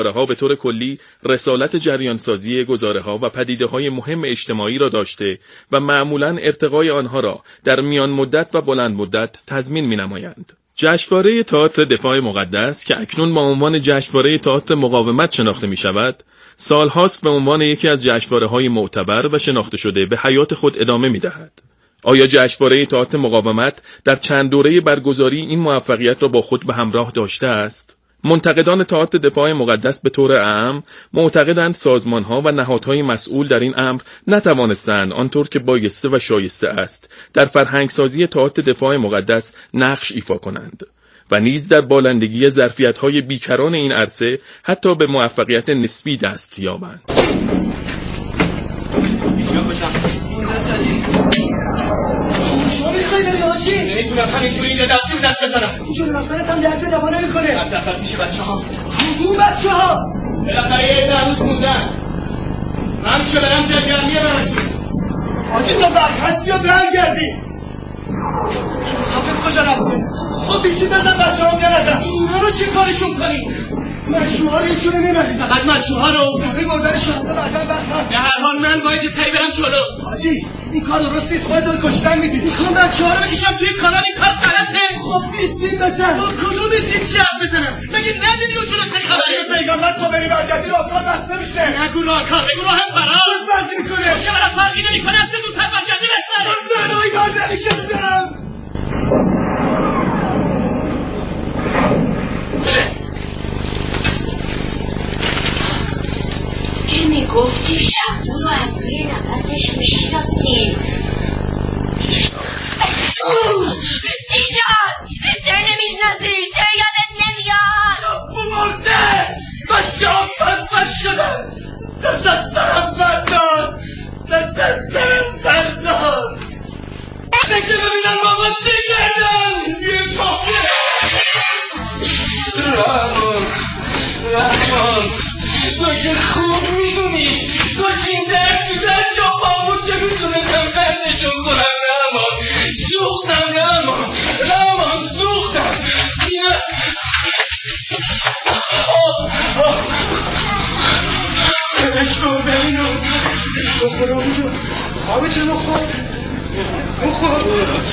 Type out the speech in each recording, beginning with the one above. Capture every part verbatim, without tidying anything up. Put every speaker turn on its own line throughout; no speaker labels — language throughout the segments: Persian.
ها به طور کلی رسالت جریانسازی گزاره‌ها و پدیده‌های مهم اجتماعی را داشته و معمولاً ارتقای آنها را در میان مدت و بلند مدت تضمین می‌نمایند. جشنواره تئاتر دفاع مقدس که اکنون با عنوان جشنواره تئاتر مقاومت شناخته می‌شود، سال‌هاست به عنوان یکی از جشنواره‌های معتبر و شناخته شده به حیات خود ادامه می‌دهد. آیا جشنواره تئاتر مقاومت در چند دوره برگزاری این موفقیت را با خود به همراه داشته است؟ منتقدان تئاتر دفاع مقدس به طور عام معتقدند سازمان‌ها و نهادهای مسئول در این امر نتوانستند آنطور که بایسته و شایسته است در فرهنگسازی تئاتر دفاع مقدس نقش ایفا کنند و نیز در بالندگی ظرفیت‌های بیکران این عرصه حتی به موفقیت نسبی دست یابند.
شما میخوایی بری آجی؟
نمیتونم همینجوری اینجا دستی به دست بزنم.
اینجا رفتنت هم درد دوا نمیکنه.
حداقل پیش بچه ها.
کدوم بچه ها؟
بالاخره یه عده هنوز موندن. من چه برم در گرمیه برسیم.
آجی تو برگشت بیا برگردی.
صافت کجا رفته؟
خب بیشی بزن بچه ها میارزم.
اینا رو چه کارشون کنی؟
مشروع ها رو اینجوری میبریم.
فقط مشروع ها رو؟
باقی بردن شهده بعدن بخت هست.
به هر حال من باید سعی برم جلو.
آجی این کار درست نیست، باید دوی کشتن میدی.
میخوام بچه ها رو بکشم توی کانال، این کار غلطه.
خب بیسیم بزن.
با کدوم بیسیم چی حرف بزنم؟ مگه ندیدی اون جلو چه خبری؟
اگه پیغمبر تو بری برگردی راه کار بسته میشه.
نگو راه کار، بگو راه فرار.
فرقی میکنه.
چه برای فرقی نمیکنه، از زودتر برگردی بهتره.
من نهایی کار نمیکردم.
که میگفتی شبو رو از روی نفسش میشناسیم. چی شد؟ چه نمیشناسی؟ چه یادت نمیاد؟
مرده بچه ها بدبخت شدن. دست از سرم بردار، دست از سرم بردار. چه که ببینم بابا چه کردن. یه شاپه
رحمان رحمان تو که خوب میدونی داشتین درد تو در جا پامون که میتونستم قندشون کنم. رحمان سوختم، رحمان رحمان سوختم. سینه سرش کن ببینم بخورم اینو آبه چه بخور بخور.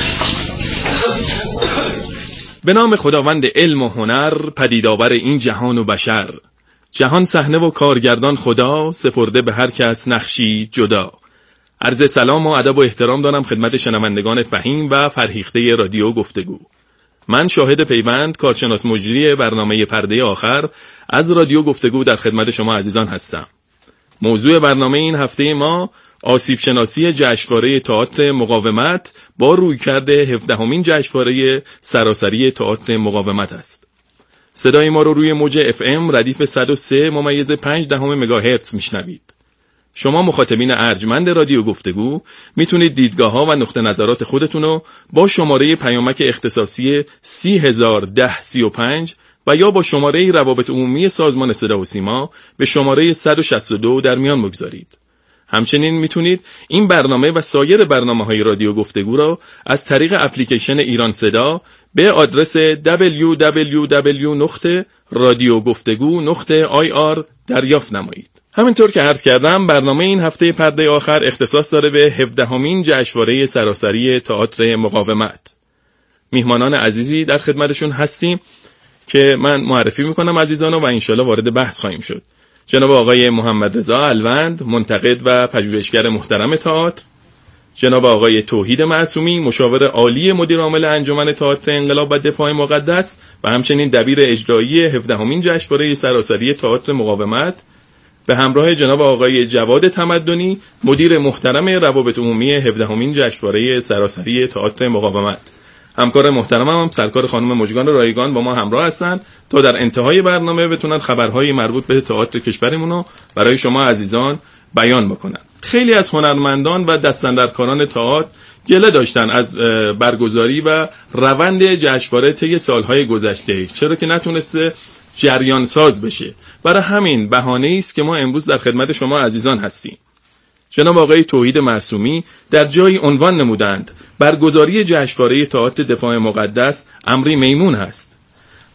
به نام خداوند علم و هنر، پدیدآور این جهان و بشر. جهان صحنه و کارگردان خدا، سپرده به هر کس نقشی جدا. عرض سلام و ادب و احترام دارم خدمت شنوندگان فهیم و فرهیخته رادیو گفتگو. من شاهد پیوند، کارشناس مجری برنامه پرده آخر از رادیو گفتگو در خدمت شما عزیزان هستم. موضوع برنامه این هفته ما آسیب شناسی جشنواره تئاتر مقاومت با رویکرد هفدهمین جشنواره سراسری تئاتر مقاومت است. صدای ما رو روی موج اف ام ردیف صد و سه ممیز پنج دهم مگاهرتز میشنوید. شما مخاطبین ارجمند رادیو گفتگو میتونید دیدگاه‌ها و نقطه نظرات خودتون رو با شماره پیامک اختصاصی سی هزار ده سی و پنج و یا با شماره روابط عمومی سازمان صدا و سیما به شماره صد و شصت و دو در میان بگذارید. همچنین میتونید این برنامه و سایر برنامه‌های رادیو گفتگو را از طریق اپلیکیشن ایران صدا به آدرس دبلیو دبلیو دبلیو نقطه رادیو گفتگو نقطه آی آر دریافت نمایید. همینطور که عرض کردم برنامه این هفته پرده آخر اختصاص داره به هفدهمین جشنواره سراسری تئاتر مقاومت. میهمانان عزیزی در خدمتشون هستیم که من معرفی میکنم عزیزانو و انشالله وارد بحث خواهیم شد. جناب آقای محمد رضا الوند، منتقد و پژوهشگر محترم تئاتر، جناب آقای توحید معصومی، مشاور عالی مدیر عامل انجمن تئاتر انقلاب و دفاع مقدس و همچنین دبیر اجرایی هفدهمین جشنواره سراسری تئاتر مقاومت، به همراه جناب آقای جواد تمدنی، مدیر محترم روابط عمومی هفدهمین جشنواره سراسری تئاتر مقاومت. همکار محترمم هم سرکار خانم مژگان رایگان با ما همراه هستند تا در انتهای برنامه بتونن خبرهای مربوط به تئاتر کشورمون رو برای شما عزیزان بیان بکنن. خیلی از هنرمندان و دستاندرکاران تئاتر گله داشتن از برگزاری و روند جشنواره طی سالهای گذشته، چرا که نتونسته جریان ساز بشه. برای همین بهانه است که ما امروز در خدمت شما عزیزان هستیم. جناب آقای توحید معصومی در جایی عنوان نمودند برگزاری جشنواره تئاتر دفاع مقدس امری میمون است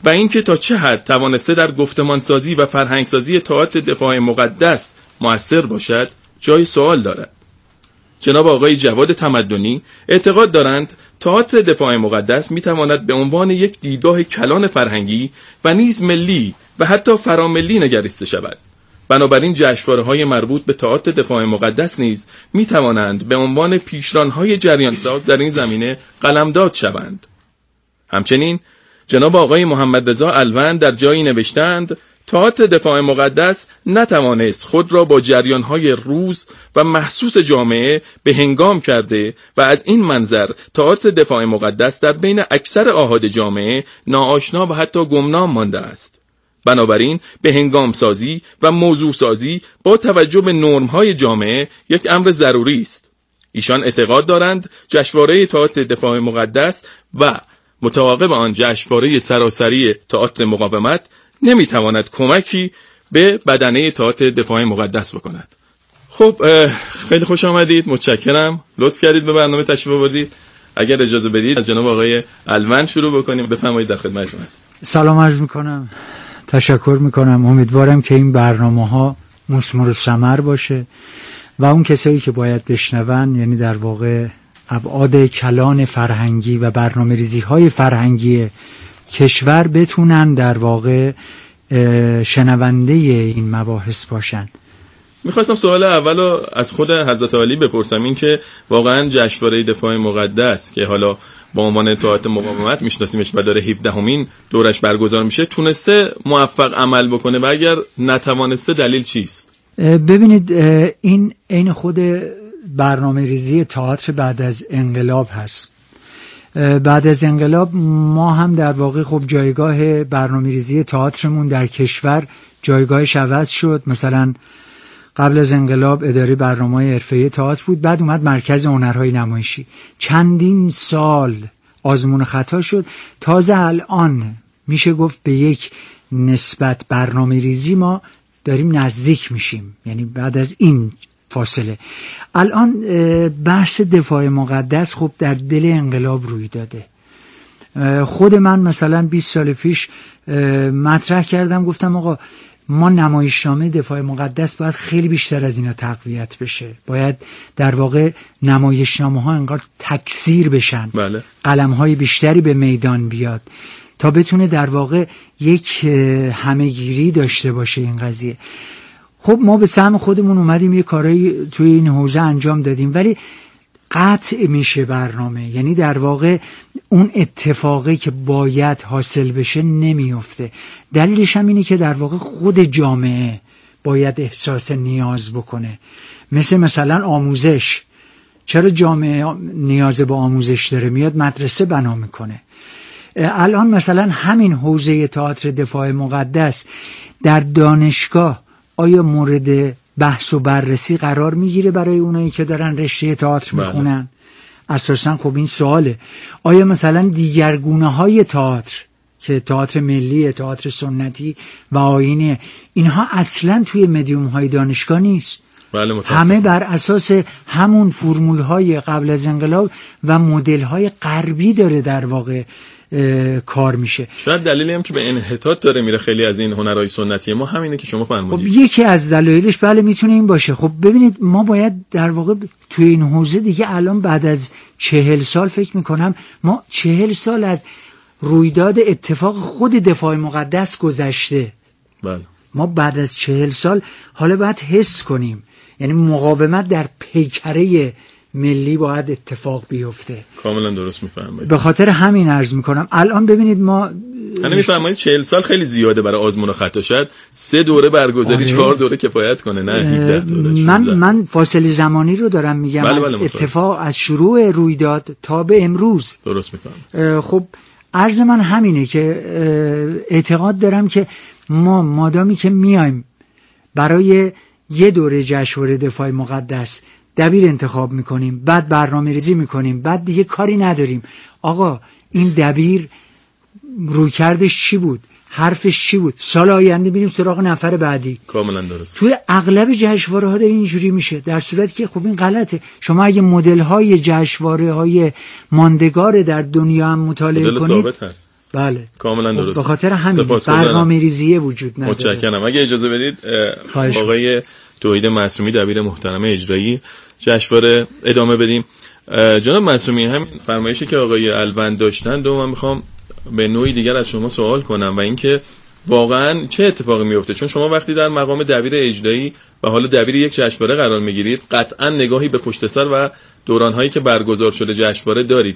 و اینکه تا چه حد توانسته در گفتمانسازی و فرهنگسازی تئاتر دفاع مقدس مؤثر باشد جای سوال دارد. جناب آقای جواد تمدنی اعتقاد دارند تئاتر دفاع مقدس میتواند به عنوان یک دیدگاه کلان فرهنگی و نیز ملی و حتی فراملی نگریسته شود. بنابراین جشنواره‌های مربوط به تئاتر دفاع مقدس نیز میتوانند به عنوان پیشران‌های جریانساز در این زمینه قلمداد شوند. همچنین جناب آقای محمد رضا الوند در جایی نوشتند تئاتر دفاع مقدس نتوانست خود را با جریان‌های روز و محسوس جامعه به هنگام کرده و از این منظر تئاتر دفاع مقدس در بین اکثر آحاد جامعه ناآشنا و حتی گمنام مانده است. بنابراین به هنگام سازی و موضوع سازی با توجه به نرم‌های جامعه یک امر ضروری است. ایشان اعتقاد دارند جشنواره تئاتر دفاع مقدس و متعاقب آن جشنواره سراسری تئاتر مقاومت نمیتواند کمکی به بدنه تئاتر دفاع مقدس بکند. خب خیلی خوش آمدید، متشکرم، لطف کردید به برنامه تشریف آوردید. اگر اجازه بدید از جناب آقای الوند شروع بکنیم. بفرمایید، در خدمتتون هستم.
سلام عرض میکنم، تشکر میکنم. امیدوارم که این برنامه‌ها مثمر و ثمر باشه و اون کسایی که باید بشنون، یعنی در واقع ابعاد کلان فرهنگی و برنامه‌ریزی‌های فرهنگی کشور، بتونن در واقع شنونده این مباحث باشن.
میخواستم سوال اولو از خود حضرت علی بپرسم، این که واقعا جشنواره دفاع مقدس که حالا با عنوان تئاتر مقاومت میشناسیمش و داره هفدهمین دورش برگزار میشه، تونسته موفق عمل بکنه و اگر نتوانسته دلیل چیست؟
ببینید، این عین خود برنامه ریزی تئاتر بعد از انقلاب هست. بعد از انقلاب ما هم در واقع خب جایگاه برنامه‌ریزی تئاترمون در کشور جایگاهش عوض شد. مثلا قبل از انقلاب اداره برنامه‌های حرفه‌ای تئاتر بود، بعد اومد مرکز هنرهای نمایشی، چندین سال آزمون خطا شد، تازه الان میشه گفت به یک نسبت برنامه‌ریزی ما داریم نزدیک میشیم. یعنی بعد از این فاصله الان بحث دفاع مقدس خب در دل انقلاب روی داده. خود من مثلا بیست سال پیش مطرح کردم، گفتم آقا ما نمایشنامه دفاع مقدس باید خیلی بیشتر از اینا تقویت بشه، باید در واقع نمایشنامه ها انقدر تکثیر بشن،
بله.
قلم های بیشتری به میدان بیاد تا بتونه در واقع یک همهگیری داشته باشه این قضیه. خب ما به سهم خودمون اومدیم یه کارایی توی این حوزه انجام دادیم، ولی قطع میشه برنامه، یعنی در واقع اون اتفاقی که باید حاصل بشه نمیفته. دلیلش هم اینه که در واقع خود جامعه باید احساس نیاز بکنه. مثل مثلا آموزش، چرا جامعه نیاز به آموزش داره؟ میاد مدرسه بنا میکنه. الان مثلا همین حوزه تئاتر دفاع مقدس در دانشگاه آیا مورد بحث و بررسی قرار میگیره برای اونایی که دارن رشته تئاتر میخونن؟ اساسا خب این سواله. آیا مثلا دیگرگونه های تئاتر که تئاتر ملی، تئاتر سنتی و آیینی، اینها اصلا توی مدیوم های دانشگاه نیست؟
بله،
همه بر اساس همون فرمول های قبل از انقلاب و مدل های غربی داره در واقع کار میشه.
شاید دلیلی هم که به انحطاط داره میره خیلی از این هنرهای سنتی ما همینه که شما فرمودید.
خب یکی از دلایلش بله میتونه این باشه. خب ببینید ما باید در واقع توی این حوزه دیگه الان بعد از چهل سال فکر میکنم ما چهل سال از رویداد اتفاق خود دفاع مقدس گذشته.
بله.
ما بعد از چهل سال حالا باید حس کنیم، یعنی مقاومت در پیکره ملی باید اتفاق بیفته.
کاملا درست میفرمایید.
به خاطر همین عرض میکنم الان ببینید ما
یعنی میفرمایید چهل سال خیلی زیاده برای آزمون و خطا، شد سه دوره برگزاری، چهار آره. دوره کفایت کنه، نه هفده دوره.
من من فاصله زمانی رو دارم میگم. بله بله، از اتفاق از شروع رویداد تا به امروز.
درست میفهمم.
خب عرض من همینه که اعتقاد دارم که ما مادامی که میایم برای یه دوره جشنواره دفاع مقدس دبیر انتخاب میکنیم، بعد برنامه ریزی میکنیم، بعد دیگه کاری نداریم آقا این دبیر رویکردش چی بود، حرفش چی بود، سال آینده میریم سراغ نفر بعدی.
کاملا درست.
توی اغلب جشنواره ها داره اینجوری میشه، در صورتی که خب این غلطه. شما اگه مدل های جشنواره های ماندگار در دنیا هم مطالعه
مدل
کنید،
ثابت هست.
بله
کاملا درست.
به خاطر همین برنامه‌ریزی وجود نداره.
متشکرم. اگه اجازه بدید آقای توحید معصومی دبیر محترم اجرایی جشنواره ادامه بدیم. جناب معصومی، همین فرمایشی که آقای الوند داشتن دو من میخوام به نوعی دیگر از شما سوال کنم و اینکه واقعا چه اتفاقی میفته، چون شما وقتی در مقام دبیر اجرایی و حالا دبیر یک جشنواره قرار میگیرید قطعا نگاهی به پشت سر و دورانهایی که برگزار شده جشنواره دارید.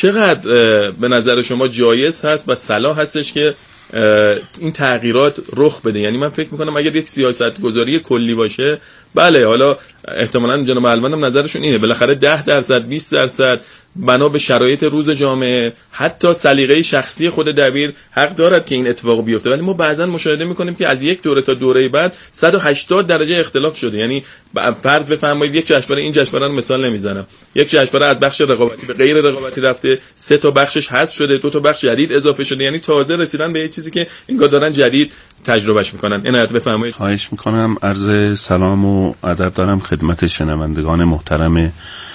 چقدر به نظر شما جایز هست و صلاح هستش که این تغییرات رخ بده؟ یعنی من فکر میکنم اگر یک سیاست گذاری کلی باشه، بله حالا احتمالاً جناب الوندم نظرشون اینه بالاخره ده درصد بیست درصد بنا به شرایط روز جامعه، حتی سلیقه شخصی خود دبیر حق دارد که این اتفاق بیفته، ولی ما بعضا مشاهده میکنیم که از یک دوره تا دوره بعد صد و هشتاد درجه اختلاف شده. یعنی فرض بفرمایید یک جشنواره، این جشنواره رو مثال نمیزنم، یک جشنواره از بخش رقابتی به غیر رقابتی رفته، سه تا بخشش حذف شده، دو تا بخش جدید اضافه شده، یعنی تازه رسیدن به یه چیزی که انگار دارن جدید تجربهش میکنن. عنایت بفرمایید.
خواهش میکنم. عرض سلام و ادب دارم خدمت شنوندگان محترم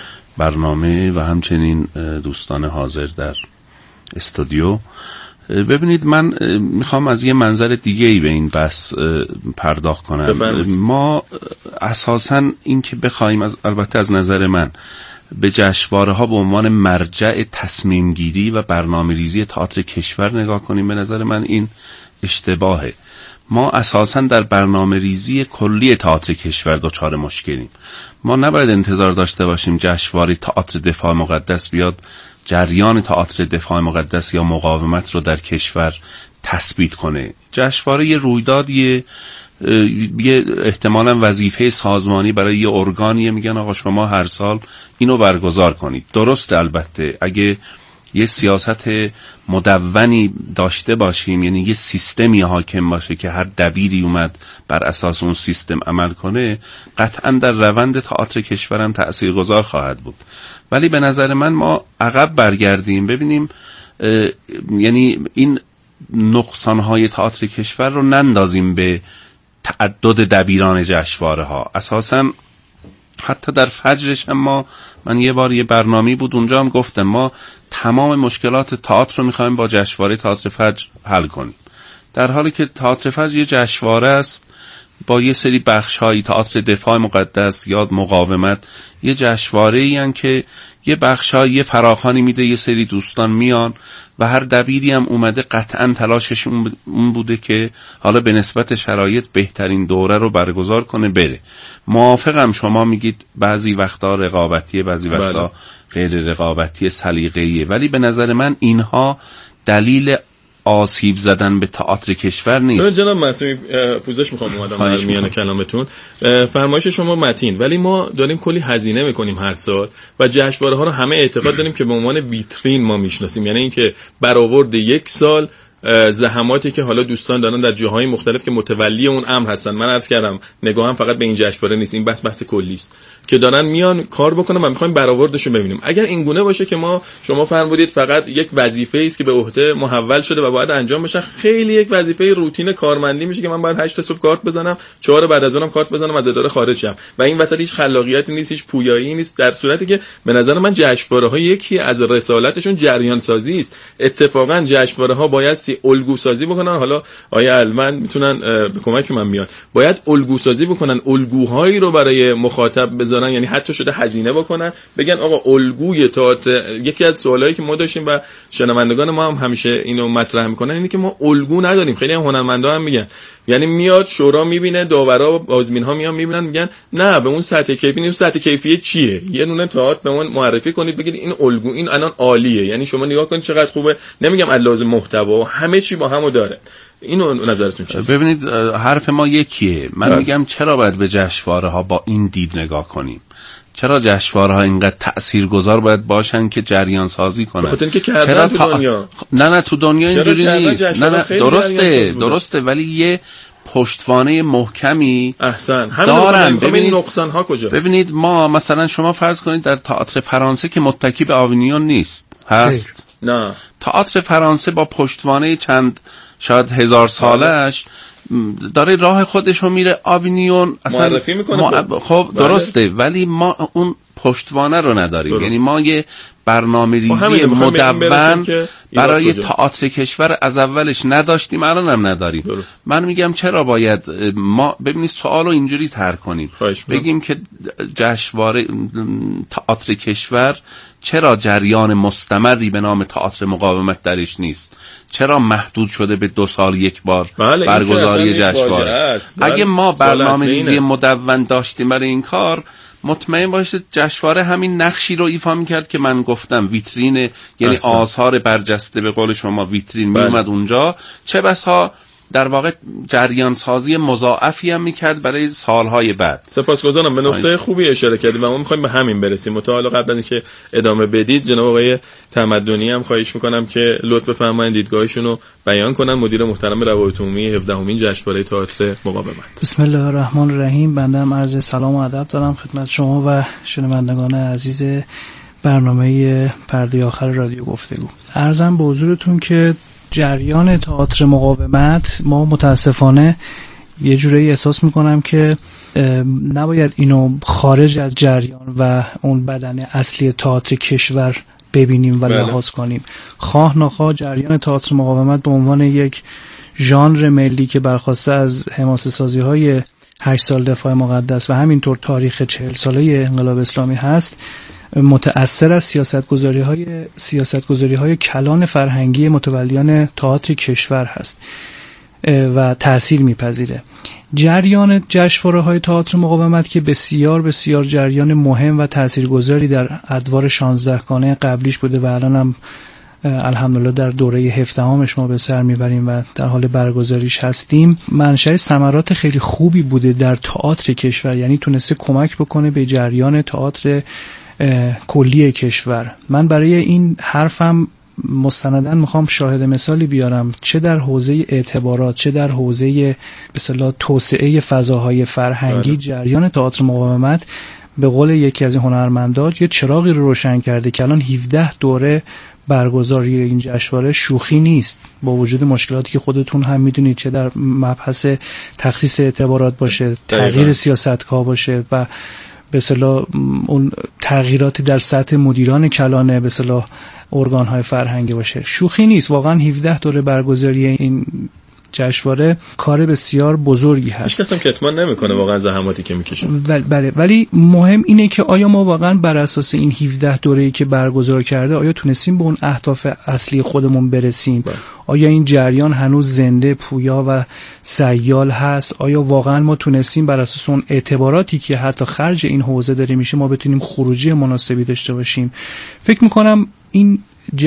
برنامه و همچنین دوستان حاضر در استودیو. ببینید، من میخوام از یه منظر دیگه ای به این بحث پرداخت کنم. بفرمید. ما اساساً این که بخوایم از البته از نظر من به جشنواره ها به عنوان مرجع تصمیم گیری و برنامه ریزی تئاتر کشور نگاه کنیم، به نظر من این اشتباهه. ما اساساً در برنامه ریزی کلی تئاتر کشور دچار مشکلیم. ما نباید انتظار داشته باشیم جشنواره تئاتر دفاع مقدس بیاد جریان تئاتر دفاع مقدس یا مقاومت رو در کشور تثبیت کنه. جشنواره یه رویدادیه، یه احتمالاً وظیفه سازمانی برای یه ارگانیه، میگن آقا شما هر سال اینو برگزار کنید. درسته، البته اگه یه سیاست مدونی داشته باشیم، یعنی یه سیستمی حاکم باشه که هر دبیری اومد بر اساس اون سیستم عمل کنه، قطعا در روند تئاتر کشورم تأثیرگذار خواهد بود. ولی به نظر من ما عقب برگردیم ببینیم، یعنی این نقصانهای تئاتر کشور رو نندازیم به تعدد دبیران جشنواره ها. اساساً حتی در فجرش هم ما من یه بار یه برنامه بود اونجا هم گفتم ما تمام مشکلات تئاتر رو میخوایم با جشنواره تئاتر فجر حل کنیم، در حالی که تئاتر فجر یه جشنواره است با یه سری بخش‌های تئاتر دفاع مقدس یا مقاومت، یه جشنواره‌ای ان که یه بخش‌های یه فراخوانی میده، یه سری دوستان میان و هر دبیری هم اومده قطعاً تلاشش اون بوده که حالا به نسبت شرایط بهترین دوره رو برگزار کنه بره. موافقم شما میگید بعضی وقتا رقابتیه، بعضی وقتا غیر رقابتی سلیقه‌ایه، ولی به نظر من اینها دلیل آسیب زدن به تئاتر کشور نیست.
جناب معصومی پوزش میخوام اومدم در میان کلامتون. فرمایش شما متین، ولی ما داریم کلی هزینه میکنیم هر سال و جشنواره ها رو همه اعتقاد داریم که به عنوان ویترین ما میشناسیم، یعنی اینکه برآورد یک سال زحماتی که حالا دوستان دارن در جاهای مختلف که متولی اون امر هستن. من عرض کردم نگاهم فقط به این جشنواره نیست، این بحث بحث کلی است که دارن میان کار بکنن و میخوایم برآوردش رو ببینیم. اگر این گونه باشه که ما شما فرمودید فقط یک وظیفه است که به عهده محول شده و باید انجام بشه، خیلی یک وظیفه روتین کارمندی میشه که من باید هشت صبح کارت بزنم، چهار بعد از اونم کارت بزنم، از اداره خارج شم و این وسط هیچ خلاقیتی نیست، هیچ پویایی نیست، در صورتی که به نظر من جشنواره ها یکی از رسالتشون جریان سازی است. اتفاقا جشنواره ها باید سی الگو سازی بکنن. حالا آیا الوند میتونن به کمک من بیان، باید الگو سازی بکنن، الگوهایی رو برای مخاطب بذارن، یعنی حتی شده هزینه بکنن، بگن آقا الگوی تئاتر. یکی از سوالایی که ما داشتیم و شنوندگان ما هم همیشه اینو مطرح میکنن اینه که ما الگو نداریم. خیلی هم هنرمندا هم میگن، یعنی میاد شورا میبینه، داورا بازبین‌ها میان میبینن، میگن نه به اون سطح کیفی نیست. سطح کیفی چیه؟ یه دونه تئاتر به من معرفی کنید بگید این الگو این الان عالیه، یعنی شما نگاه کنید چقدر خوبه. نمیگم علاوه محتوا و همه چی با همو داره. اینو نظرتون چیه؟
ببینید حرف ما یکیه. من بله. میگم چرا باید به جشنواره ها با این دید نگاه کنیم؟ چرا جشنواره ها اینقدر تاثیرگذار باید باشن که جریان سازی کنن؟
بخاطر اینکه کردن تو دنیا.
نه نه تو دنیا اینجوری نیست. نه نه درسته درسته ولی یه پشتوانه محکمی
احسن
دارن.
ببینید نقصان ها کجا؟
ببینید ما مثلا شما فرض کنید در تئاتر فرانسه که متکی به آوینیون نیست هست.
نه
تئاتر فرانسه با پشتوانه چند شاید هزار سالش داره راه خودش رو میره. آوینیون اصلا
معرفی میکنه.
ما... خب درسته بله. ولی ما اون پشتوانه رو نداریم.
درست.
یعنی ما یه برنامه ریزی مدون برای تئاتر کشور از اولش نداشتیم، الان هم نداریم.
درست.
من میگم چرا باید ما ببینید سوالو اینجوری طرح کنیم، بگیم که جشنواره تئاتر کشور چرا جریان مستمری به نام تئاتر مقاومت درش نیست؟ چرا محدود شده به دو سال یک بار
بله
برگزاری جشنواره؟ اگه ما برنامه ریزی مدون داشتیم برای این کار، مطمئن باشید جشنواره همین نقشی رو ایفا می‌کرد که من گفتم، ویترین، یعنی احسن. آثار برجسته به قول شما ویترین میومد اونجا، چه بسا در واقع جریان سازی مضاعفی هم میکرد برای سالهای بعد.
سپاسگزارم، به نقطه خوبی اشاره کردید و ما میخوایم به همین برسیم. متعال قبل از اینکه ادامه بدید جناب آقای تمدنی هم خواهش میکنم که لطف بفرمایید دیدگاهشون رو بیان کنن. مدیر محترم روابط عمومی هفدهمین جشنواره تئاتر مقاومت.
بسم الله الرحمن الرحیم. بنده هم عرض سلام و ادب دارم خدمت شما و شنوندگان عزیز برنامه پرده آخر رادیو گفتگو. عرضم به حضورتون که جریان تئاتر مقاومت، ما متاسفانه یه جوری احساس میکنم که نباید اینو خارج از جریان و اون بدن اصلی تئاتر کشور ببینیم و لحاظ کنیم. خواه نخواه جریان تئاتر مقاومت به عنوان یک ژانر ملی که برخواسته از حماسه سازی های هشت سال دفاع مقدس و همینطور تاریخ چهل ساله انقلاب اسلامی هست، متأثر از سیاستگذاری‌های سیاستگذاری‌های کلان فرهنگی متولیان تئاتر کشور هست و تأثیر می‌پذیره. جریان جشنواره‌های تئاتر مقاومت که بسیار بسیار جریان مهم و تاثیرگذاری در ادوار شانزدهگانه قبلیش بوده و الان هم الحمدلله در دوره هفدهمش ما به سر میبریم و در حال برگزاریش هستیم، منشأ ثمرات خیلی خوبی بوده در تئاتر کشور، یعنی تونسته کمک بکنه به جریان تئاتر کلی کشور. من برای این حرفم مستنداً میخوام شاهد مثالی بیارم، چه در حوزه اعتبارات چه در حوزه به اصطلاح توسعه فضاهای فرهنگی بله. جریان تئاتر مقاومت به قول یکی از هنرمندان یه چراغی رو روشن کرده که الان هفده دوره برگزاری این جشنواره شوخی نیست، با وجود مشکلاتی که خودتون هم میدونید، چه در مبحث تخصیص اعتبارات باشه، تغییر سیاست‌ها باشه و به اصطلاح اون تغییراتی در سطح مدیران کلانه به اصطلاح ارگان‌های فرهنگی باشه. شوخی نیست واقعا. هفده دوره برگزاری این جشنواره کار بسیار بزرگی هست.
هیچ کس هم کتمان نمیکنه واقعا زحماتی که میکشه.
بله، ولی مهم اینه که آیا ما واقعا بر اساس این هفده دوره‌ای که برگزار کرده آیا تونستیم به اون اهداف اصلی خودمون برسیم؟ بله. آیا این جریان هنوز زنده، پویا و سیال هست؟ آیا واقعا ما تونستیم بر اساس اون اعتباراتی که حتی خرج این حوزه داره میشه ما بتونیم خروجی مناسبی داشته باشیم؟ فکر میکنم این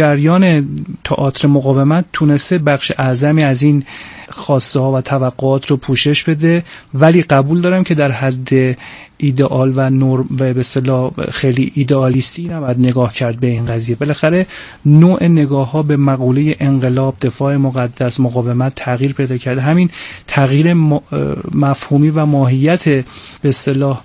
جریان تئاتر مقاومت تونسته بخش اعظمی از این خواسته ها و توقعات رو پوشش بده، ولی قبول دارم که در حد ایدئال و نرم و به اصطلاح خیلی ایدئالیستی نباید نگاه کرد به این قضیه. بالاخره نوع نگاه ها به مقوله انقلاب، دفاع مقدس، مقاومت تغییر پیدا کرده. همین تغییر مفهومی و ماهیت به اصطلاح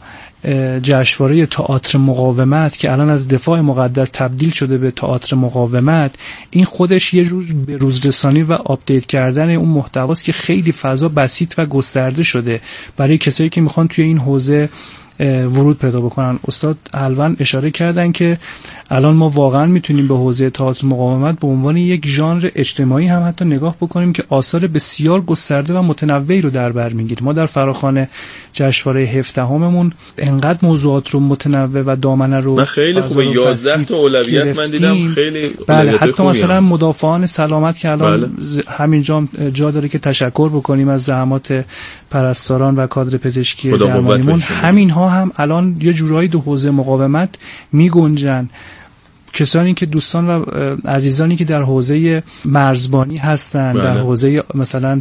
جشنواره تئاتر مقاومت که الان از دفاع مقدس تبدیل شده به تئاتر مقاومت، این خودش یه جور به روزرسانی و آپدیت کردن اون محتواست که خیلی فضا بسیط و گسترده شده برای کسایی که میخوان توی این حوزه ورود پیدا بکنن. استاد الوان اشاره کردن که الان ما واقعا میتونیم به حوزه تئاتر مقاومت به عنوان یک ژانر اجتماعی هم حتی نگاه بکنیم که آثار بسیار گسترده و متنوعی رو در بر میگیره. ما در فراخوان جشنواره هفدهممون انقدر موضوعات رو متنوع و دامنه رو
من خیلی خوبه یازده تا اولویت من دیدم، خیلی
بله. حتی مثلا هم. مدافعان سلامت که الان بله. همینجا جا داره که تشکر بکنیم از زحمات پرستاران و کادر پزشکی درمانیمون. همین ها هم الان یه جورایی دو حوزه مقاومت می گنجن. کسانی که دوستان و عزیزانی که در حوزه مرزبانی هستن بله. در حوزه مثلا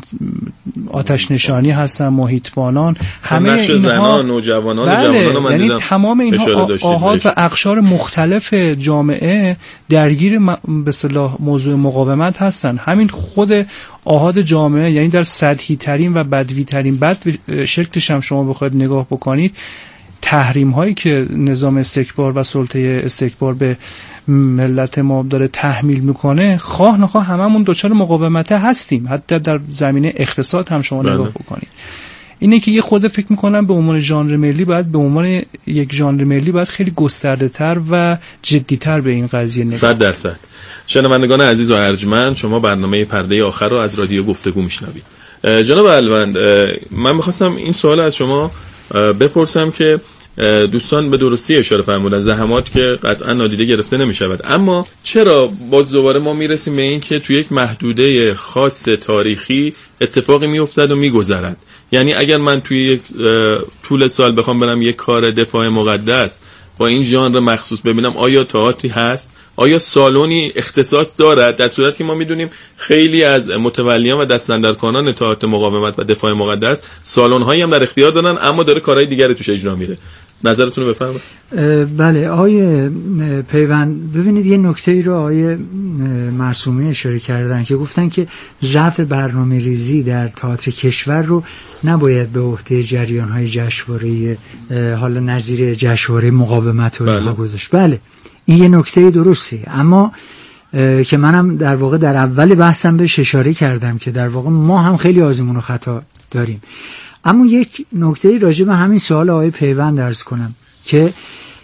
آتش نشانی هستن، محیطبانان، همه اینها
زنان، نوجوانان
بله.
و جوانان من
یعنی
دیدم
تمام اینها آحاد و اقشار مختلف جامعه درگیر م... به اصطلاح موضوع مقاومت هستن. همین خود آحاد جامعه، یعنی در سطحی ترین و بدوی ترین بد شکلش هم شما بخواید نگاه بکنید، تحریم هایی که نظام استکبار و سلطه استکبار به ملت ما داره تحمیل میکنه، خواه نخواه هممون دوچار مقاومت هستیم. حتی در زمینه اقتصاد هم شما نگاه بکنید. اینه که یه خود فکر میکنم به عنوان ژانر ملی باید به عنوان یک ژانر ملی باید خیلی گسترده تر و جدی تر به این قضیه نگاه.
صد درصد. شنوندگان عزیز و ارجمند، شما برنامه پرده آخر رو از رادیو گفتگو میشنوید. جناب الوند، من میخواستم این سوال از شما بپرسم که دوستان به درستی اشاره فرمودن زحمات که قطعا نادیده گرفته نمیشود، اما چرا باز دوباره ما میرسیم به این که توی یک محدوده خاص تاریخی اتفاقی میافتد و میگذرد؟ یعنی اگر من توی یک طول سال بخوام برم یک کار دفاع مقدس با این ژانر مخصوص ببینم، آیا تئاتری هست؟ آیا سالونی اختصاص دارد؟ در صورتی که ما میدونیم خیلی از متولیان و دستاندرکاران تئاتر مقاومت و دفاع مقدس سالن‌هایی هم در اختیار دارن، اما داره کارهای دیگری توش اجرا میره. نظرتون رو بفرمایید.
بله آیه پیوند، ببینید یه نکته رو آیه معصومی اشاره کردن که گفتن که ضعف برنامه ریزی در تئاتر کشور رو نباید به عهده جریان‌های جشنواره حالا نظیر جشنواره مقاومت و اینها گذاشت. بله این یه نکته درسته، اما که منم در واقع در اول بحثم بهش اشاره کردم که در واقع ما هم خیلی آزمون و خطا داریم. اما یک نکته راجع به همین سوال آقای پیوند عرض کنم که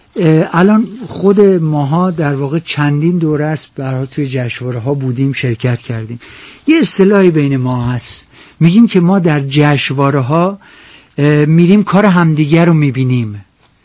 الان خود ماها در واقع چندین دوره است برای توی جشنواره ها بودیم، شرکت کردیم. یه اصطلاحی بین ما هست، میگیم که ما در جشنواره ها میریم کار همدیگر رو میبینیم.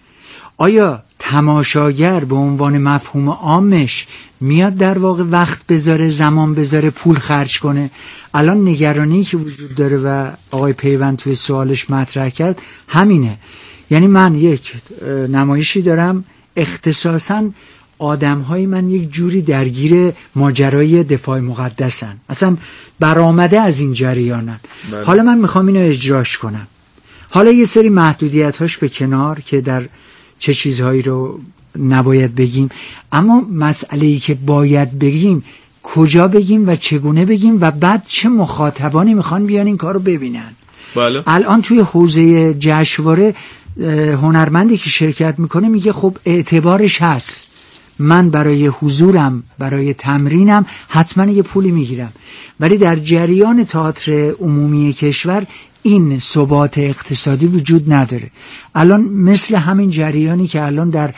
آیا تماشاگر به عنوان مفهوم عامش میاد در واقع وقت بذاره، زمان بذاره، پول خرج کنه؟ الان نگرانی که وجود داره و آقای پیوند توی سوالش مطرح کرد همینه. یعنی من یک نمایشی دارم، اختصاصاً آدم‌های من یک جوری درگیر ماجرای دفاع مقدسن، اصلا برآمده از این جریانن. بله. حالا من میخوام اینو اجراش کنم. حالا یه سری محدودیت‌هاش به کنار که در چه چیزهایی رو نباید بگیم، اما مسئله‌ای که باید بگیم کجا بگیم و چگونه بگیم و بعد چه مخاطبانی میخوان بیان این کار رو ببینن.
بله.
الان توی حوزه جشنواره هنرمندی که شرکت میکنه میگه خب اعتبارش هست، من برای حضورم، برای تمرینم حتما یه پولی میگیرم، ولی در جریان تئاتر عمومی کشور این ثبات اقتصادی وجود نداره. الان مثل همین جریانی که الان در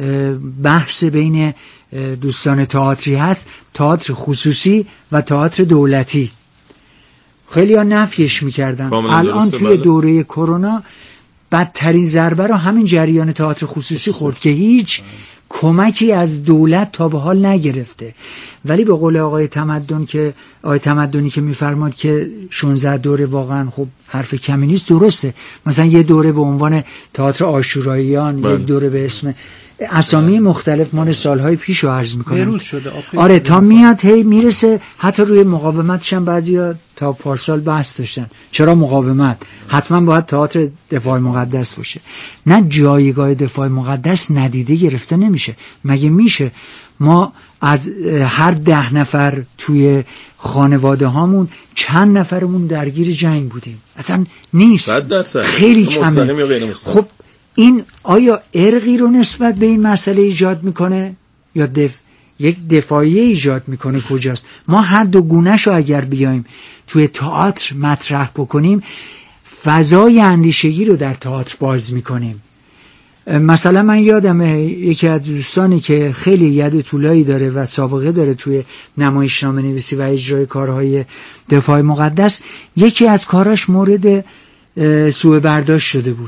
بحث بین دوستان تئاتری هست، تئاتر خصوصی و تئاتر دولتی، خیلی ها نفیش میکردن. الان توی بله. دوره کرونا بدترین ضربه رو همین جریان تئاتر خصوصی خورد که هیچ کمکی از دولت تا به حال نگرفته. ولی به قول آقای تمدن که آقای تمدنی که میفرماد که شانزده دوره واقعا خب حرف کمی نیست، درسته. مثلا یه دوره به عنوان تئاتر عاشوراییان، یک دوره به اسم اسامی مختلف مال سالهای پیش رو عرض میکنم،
بروز شده.
آره تا میاد هی میرسه، حتی روی مقاومتش هم بعضیا تا پارسال بحث داشتن چرا مقاومت حتما باید تئاتر دفاع مقدس باشه. نه، جایگاه دفاع مقدس ندیده گرفته نمیشه. مگه میشه ما از هر ده نفر توی خانواده هامون چند نفرمون درگیر جنگ بودیم؟ اصلا نیست، خیلی کمه. خب این آیا ارقی رو نسبت به این مسئله ایجاد میکنه یا دف... یک دفاعیه ایجاد میکنه؟ کجاست؟ ما هر دو گونه‌شو اگر بیایم توی تئاتر مطرح بکنیم، فضای اندیشگی رو در تئاتر باز میکنیم. مثلا من یادمه یکی از دوستانی که خیلی ید طولایی داره و سابقه داره توی نمایشنامه نویسی و اجرای کارهای دفاع مقدس، یکی از کاراش مورد سوء برداشت شده بود.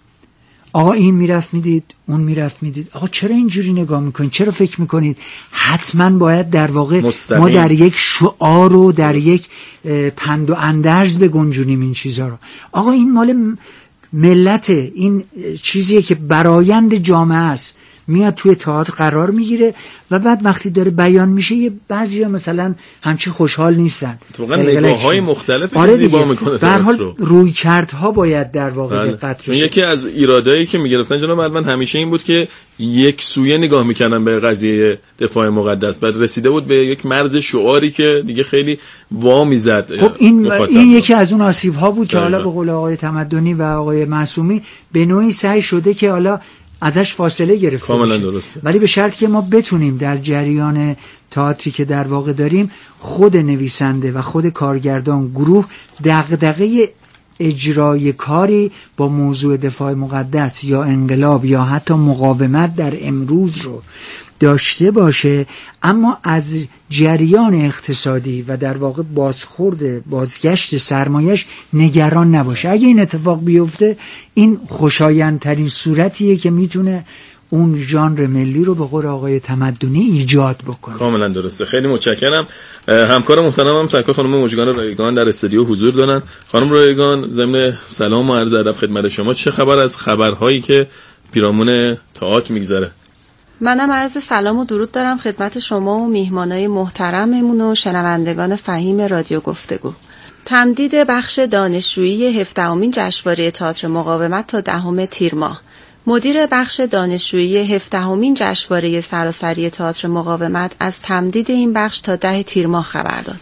آقا این میرفت میدید، اون میرفت میدید. آقا چرا اینجوری نگاه میکنید؟ چرا فکر میکنید حتما باید در واقع مستقیم ما در یک شعار و در یک پند و اندرز بگنجونیم این چیزها رو؟ آقا این مال ملت، این چیزیه که برایند جامعه است، میاد توی تئاتر قرار میگیره و بعد وقتی داره بیان میشه یه بعضیا مثلا همچی خوشحال نیستن.
واقعا نگاه‌های مختلفی
آره
زیبا میکنه.
به هر حال رویکردها باید در واقع دقت بشه.
یکی از ایرادایی که میگرفتن جناب الوند همیشه این بود که یک سویه نگاه میکنن به قضیه دفاع مقدس، بعد رسیده بود به یک مرز شعاری که دیگه خیلی وا میزد.
خب این این یکی از اون آسیب‌ها بود که حالا به قول آقای تمدنی و آقای معصومی به نوعی سعی شده که حالا ازش فاصله گرفته
کاملا درسته.
ولی به شرطی که ما بتونیم در جریان تئاتری که در واقع داریم، خود نویسنده و خود کارگردان، گروه دغدغه اجرای کاری با موضوع دفاع مقدس یا انقلاب یا حتی مقاومت در امروز رو داشته باشه، اما از جریان اقتصادی و در واقع بازخورد بازگشت سرمایش نگران نباشه. اگه این اتفاق بیفته این خوشایندترین صورتیه که میتونه اون ژانر ملی رو به قول آقای تمدنی ایجاد بکنه.
کاملا درسته. خیلی متشکرم. همکار محترمم تکا خانم موجگان رایگان در استودیو حضور دارن. خانم رایگان، ضمن سلام و عرض ادب خدمت شما، چه خبر از خبرهایی که پیرامون تئاتر میگذره؟
منم عرض سلام و درود دارم خدمت شما و میهمانای محترممون و شنوندگان فهیم رادیو گفتگو. تمدید بخش دانشجویی هفدهمین جشنواره تئاتر مقاومت تا دهم تیر ماه. مدیر بخش دانشجویی هفدهمین جشنواره سراسری تئاتر مقاومت از تمدید این بخش تا ده تیر ماه خبر داد.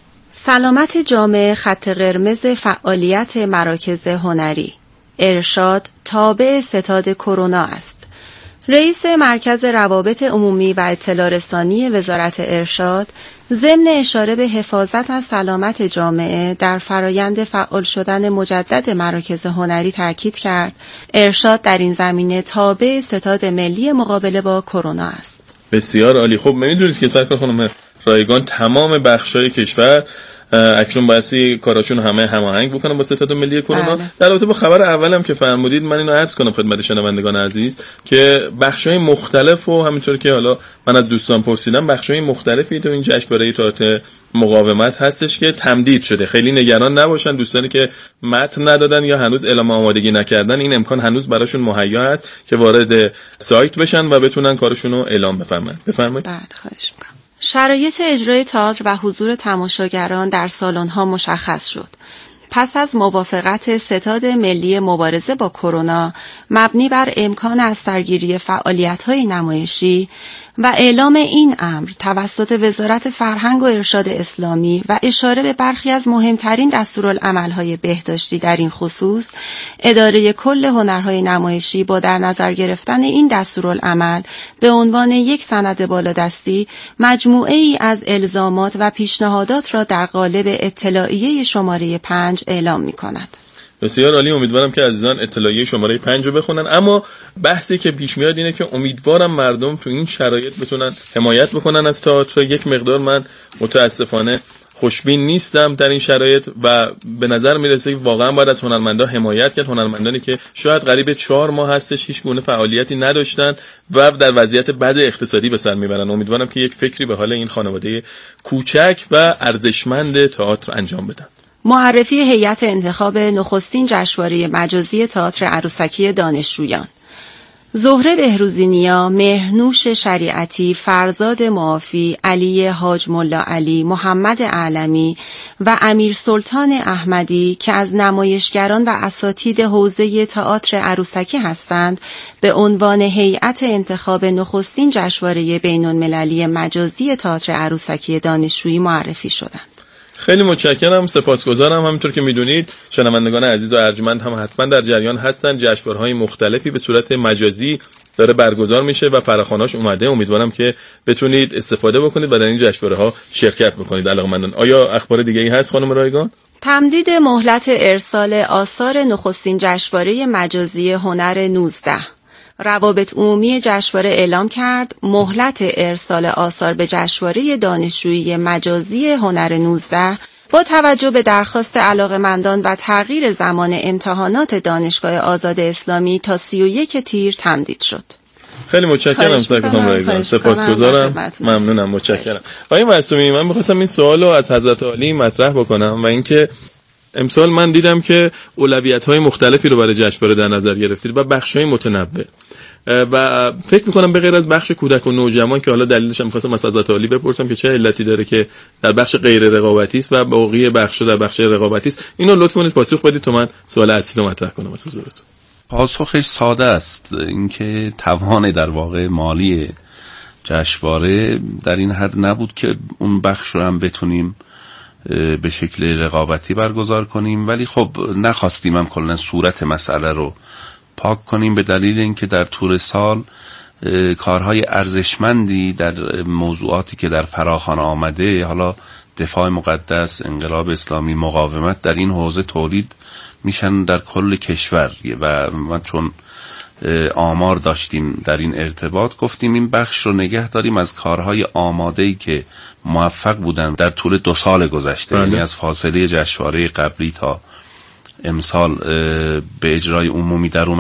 سلامت جامعه خط قرمز فعالیت مراکز هنری. ارشاد تابع ستاد کرونا است. رئیس مرکز روابط عمومی و اطلاع رسانی وزارت ارشاد ضمن اشاره به حفاظت از سلامت جامعه در فرایند فعال شدن مجدد مراکز هنری تاکید کرد ارشاد در این زمینه تابع ستاد ملی مقابله با کرونا است.
بسیار عالی. خب می‌دونید که سرکار خانم رایگان تمام بخش‌های کشور اکنون باعثی کاراشون همه هماهنگ بکنن با ستاد ملی کرونا. در رابطه با خبر اولم که فرمودید من اینو عرض کنم خدمت شنوندگان عزیز که بخش‌های مختلف و همینطور که حالا من از دوستان پرسیدم بخش‌های مختلفی تو این جشنواره تئاتر مقاومت هستش که تمدید شده. خیلی نگران نباشن دوستانی که متن ندادن یا هنوز اعلام آمادگی نکردن، این امکان هنوز براشون مهیا هست که وارد سایت بشن و بتونن کارشون رو اعلام بفرمایید. بفرمایید.
بله، خواهش می‌کنم. شرایط اجرای تئاتر و حضور تماشاگران در سالن‌ها مشخص شد. پس از موافقت ستاد ملی مبارزه با کرونا مبنی بر امکان از سرگیری فعالیت‌های نمایشی و اعلام این امر توسط وزارت فرهنگ و ارشاد اسلامی و اشاره به برخی از مهمترین دستورالعمل‌های بهداشتی در این خصوص، اداره کل هنرهای نمایشی با در نظر گرفتن این دستورالعمل به عنوان یک سند بالادستی مجموعه‌ای از الزامات و پیشنهادات را در قالب اطلاعیه شماره پنج اعلام می‌کند.
بسیار عالی. امیدوارم که عزیزان اطلاعیه شماره پنج رو بخونن. اما بحثی که پیش میاد اینه که امیدوارم مردم تو این شرایط بتونن حمایت بکنن از تئاتر. یک مقدار من متاسفانه خوشبین نیستم در این شرایط و به نظر میرسه که واقعا باید از هنرمندا حمایت کرد، هنرمندانی که شاید قریب چهار ماه هستش هیچ گونه فعالیتی نداشتن و در وضعیت بد اقتصادی به سر میبرن. امیدوارم که یک فکری به حال این خانواده کوچک و ارزشمند تئاتر انجام بدن.
معرفی هیئت انتخاب نخستین جشنواره مجازی تئاتر عروسکی دانشجویان. زهره بهروزینیا، مهرنوش شریعتی، فرزاد معافی، علی حاج ملا علی، محمد اعلمی و امیر سلطان احمدی که از نمایشگران و اساتید حوزه تئاتر عروسکی هستند، به عنوان هیئت انتخاب نخستین جشنواره بین‌المللی مجازی تئاتر عروسکی دانشجویی معرفی شدند.
خیلی متشکرم، سپاسگزارم. همونطور که میدونید شنوندگان عزیز و ارجمند هم حتما در جریان هستن. جشنواره‌های مختلفی به صورت مجازی داره برگزار میشه و فراخواناش اومده. امیدوارم که بتونید استفاده بکنید و در این جشنواره‌ها شرکت بکنید. علاقه‌مندان. آیا اخبار دیگه‌ای هست خانم رایگان؟
تمدید مهلت ارسال آثار نخستین جشنواره مجازی هنر نوزده. روابط عمومی جشنواره اعلام کرد مهلت ارسال آثار به جشنواره دانشجویی مجازی هنر نوزده با توجه به درخواست علاقه‌مندان و تغییر زمان امتحانات دانشگاه آزاد اسلامی تا سی و یک تیر تمدید شد.
خیلی متشکرم سرکار رایگان، سپاسگزارم، ممنونم، متشکرم. آقای معصومی، من می‌خواستم این سوالو از حضرت عالی مطرح بکنم و اینکه امسال من دیدم که اولویت‌های مختلفی رو برای جشنواره در نظر گرفتید و بخش‌های متنوع و فکر می‌کنم به غیر از بخش کودک و نوجوان که حالا دلیلش هم می‌خواستم از حضرت عالی بپرسم که چه علتی داره که در بخش غیر رقابتی است و باقی بخش‌ها در بخش رقابتی است، اینو لطف کنید پاسخ بدید تا من سوال اصلی رو مطرح کنم از حضورتون.
پاسخش ساده است، اینکه توان در واقع مالی جشنواره در این حد نبود که اون بخش رو هم بتونیم به شکل رقابتی برگزار کنیم، ولی خب نخواستیم هم کلا صورت مسئله رو پاک کنیم به دلیل اینکه در طول سال کارهای ارزشمندی در موضوعاتی که در فراخوان آمده، حالا دفاع مقدس، انقلاب اسلامی، مقاومت، در این حوزه تولید میشن در کل کشور. و من چون آمار داشتیم در این ارتباط گفتیم این بخش رو نگه داریم از کارهای آماده‌ای که موفق بودن در طول دو سال گذشته، یعنی از فاصله جشنواره قبلی تا امسال به اجرای عمومی در اومد